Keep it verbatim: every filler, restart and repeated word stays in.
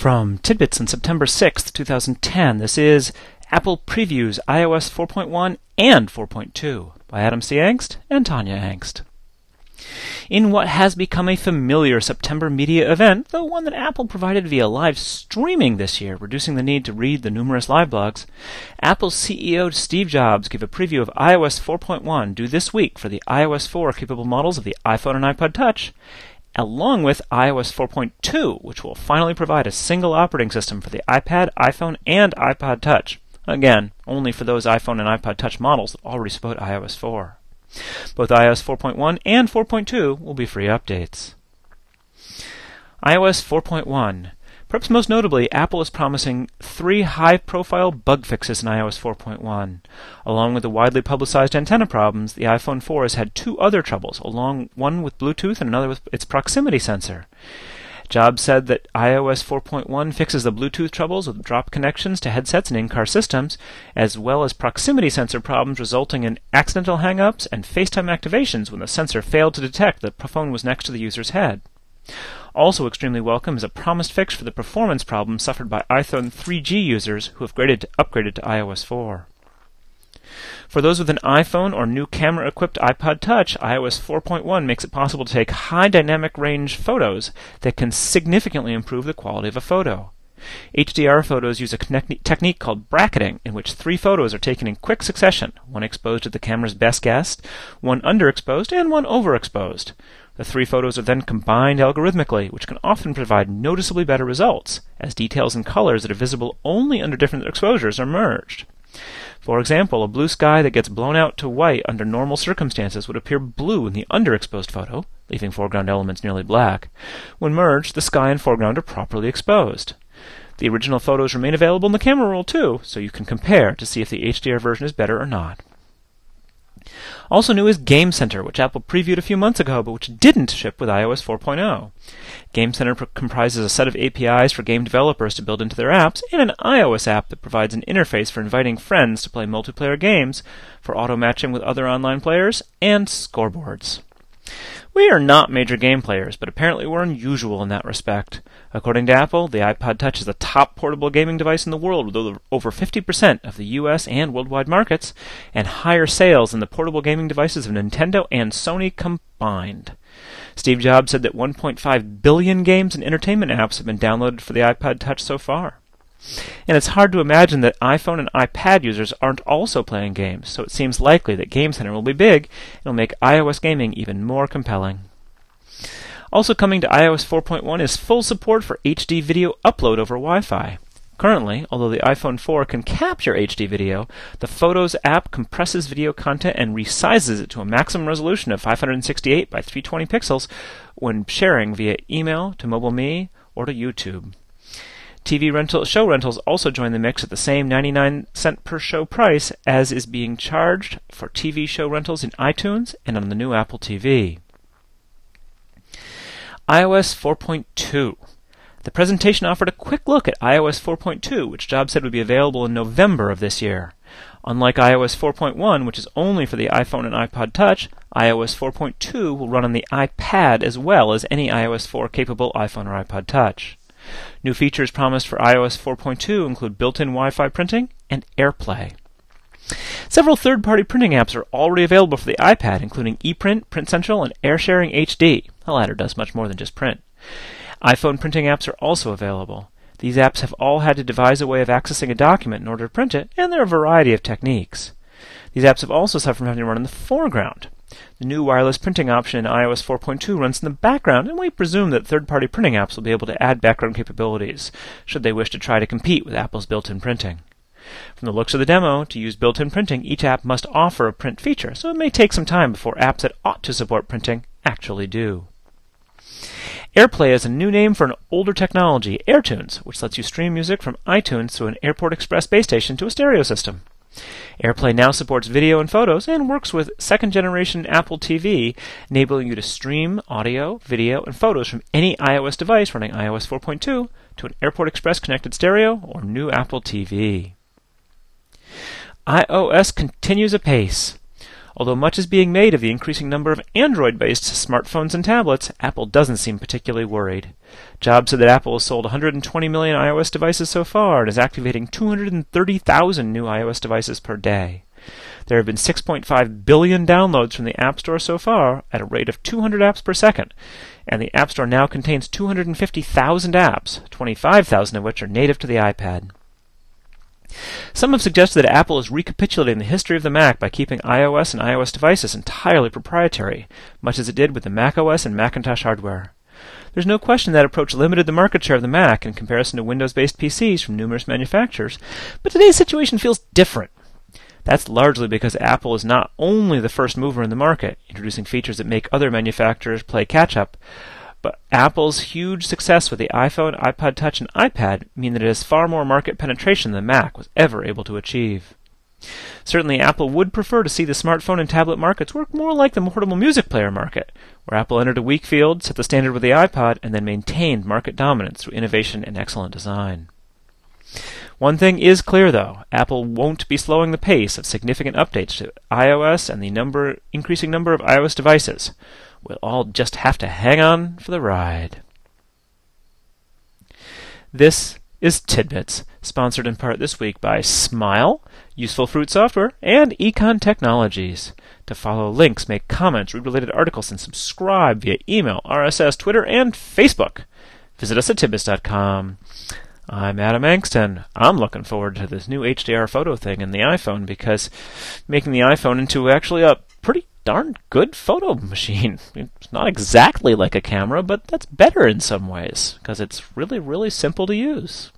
From Tidbits on September sixth, two thousand ten, this is Apple Previews iOS four point one and four point two by Adam C. Engst and Tanya Engst. In what has become a familiar September media event, though one that Apple provided via live streaming this year, reducing the need to read the numerous live blogs, Apple's C E O Steve Jobs gave a preview of iOS four point one due this week for the iOS four capable models of the iPhone and iPod Touch, along with iOS four point two, which will finally provide a single operating system for the iPad, iPhone, and iPod Touch. Again, only for those iPhone and iPod Touch models that already support iOS four. Both iOS four point one and four point two will be free updates. iOS four point one. Perhaps most notably, Apple is promising three high-profile bug fixes in iOS four point one. Along with the widely publicized antenna problems, the iPhone four has had two other troubles, along one with Bluetooth and another with its proximity sensor. Jobs said that iOS four point one fixes the Bluetooth troubles with drop connections to headsets and in-car systems, as well as proximity sensor problems resulting in accidental hang-ups and FaceTime activations when the sensor failed to detect that the phone was next to the user's head. Also extremely welcome is a promised fix for the performance problems suffered by iPhone three G users who have upgraded to, upgraded to iOS four. For those with an iPhone or new camera-equipped iPod Touch, iOS four point one makes it possible to take high dynamic range photos that can significantly improve the quality of a photo. H D R photos use a technique called bracketing, in which three photos are taken in quick succession, one exposed at the camera's best guess, one underexposed, and one overexposed. The three photos are then combined algorithmically, which can often provide noticeably better results, as details and colors that are visible only under different exposures are merged. For example, a blue sky that gets blown out to white under normal circumstances would appear blue in the underexposed photo, leaving foreground elements nearly black. When merged, the sky and foreground are properly exposed. The original photos remain available in the camera roll too, so you can compare to see if the H D R version is better or not. Also new is Game Center, which Apple previewed a few months ago, but which didn't ship with iOS four point oh. Game Center pr- comprises a set of A P Is for game developers to build into their apps, and an iOS app that provides an interface for inviting friends to play multiplayer games, for auto-matching with other online players, and scoreboards. We are not major game players, but apparently we're unusual in that respect. According to Apple, the iPod Touch is the top portable gaming device in the world with over fifty percent of the U S and worldwide markets, and higher sales than the portable gaming devices of Nintendo and Sony combined. Steve Jobs said that one point five billion games and entertainment apps have been downloaded for the iPod Touch so far. And it's hard to imagine that iPhone and iPad users aren't also playing games, so it seems likely that Game Center will be big and will make iOS gaming even more compelling. Also coming to iOS four point one is full support for H D video upload over Wi-Fi. Currently, although the iPhone four can capture H D video, the Photos app compresses video content and resizes it to a maximum resolution of five hundred sixty-eight by three hundred twenty pixels when sharing via email to MobileMe or to YouTube. T V rental show rentals also join the mix at the same ninety-nine cent per show price as is being charged for T V show rentals in iTunes and on the new Apple T V. iOS four point two. The presentation offered a quick look at iOS four point two, which Jobs said would be available in November of this year. Unlike iOS four point one, which is only for the iPhone and iPod Touch, iOS four point two will run on the iPad as well as any iOS four capable iPhone or iPod Touch. New features promised for iOS four point two include built-in Wi-Fi printing and AirPlay. Several third-party printing apps are already available for the iPad, including ePrint, Print Central, and AirSharing H D. The latter does much more than just print. iPhone printing apps are also available. These apps have all had to devise a way of accessing a document in order to print it, and there are a variety of techniques. These apps have also suffered from having to run in the foreground. The new wireless printing option in iOS four point two runs in the background, and we presume that third-party printing apps will be able to add background capabilities, should they wish to try to compete with Apple's built-in printing. From the looks of the demo, to use built-in printing, each app must offer a print feature, so it may take some time before apps that ought to support printing actually do. AirPlay is a new name for an older technology, AirTunes, which lets you stream music from iTunes through an Airport Express base station to a stereo system. AirPlay now supports video and photos and works with second-generation Apple T V, enabling you to stream audio, video, and photos from any iOS device running iOS four point two to an Airport Express connected stereo or new Apple T V. iOS continues apace. Although much is being made of the increasing number of Android-based smartphones and tablets, Apple doesn't seem particularly worried. Jobs said that Apple has sold one hundred twenty million iOS devices so far and is activating two hundred thirty thousand new iOS devices per day. There have been six point five billion downloads from the App Store so far, at a rate of two hundred apps per second, and the App Store now contains two hundred fifty thousand apps, twenty-five thousand of which are native to the iPad. Some have suggested that Apple is recapitulating the history of the Mac by keeping iOS and iOS devices entirely proprietary, much as it did with the macOS and Macintosh hardware. There's no question that approach limited the market share of the Mac in comparison to Windows-based P Cs from numerous manufacturers, but today's situation feels different. That's largely because Apple is not only the first mover in the market, introducing features that make other manufacturers play catch-up, but Apple's huge success with the iPhone, iPod Touch, and iPad mean that it has far more market penetration than the Mac was ever able to achieve. Certainly, Apple would prefer to see the smartphone and tablet markets work more like the portable music player market, where Apple entered a weak field, set the standard with the iPod, and then maintained market dominance through innovation and excellent design. One thing is clear, though. Apple won't be slowing the pace of significant updates to iOS and the number, increasing number of iOS devices. We'll all just have to hang on for the ride. This is Tidbits, sponsored in part this week by Smile, Useful Fruit Software, and Econ Technologies. To follow links, make comments, read related articles, and subscribe via email, R S S, Twitter, and Facebook. Visit us at tidbits dot com. I'm Adam Angston. I'm looking forward to this new H D R photo thing in the iPhone because making the iPhone into actually a pretty darn good photo machine. It's not exactly like a camera, but that's better in some ways because it's really, really simple to use.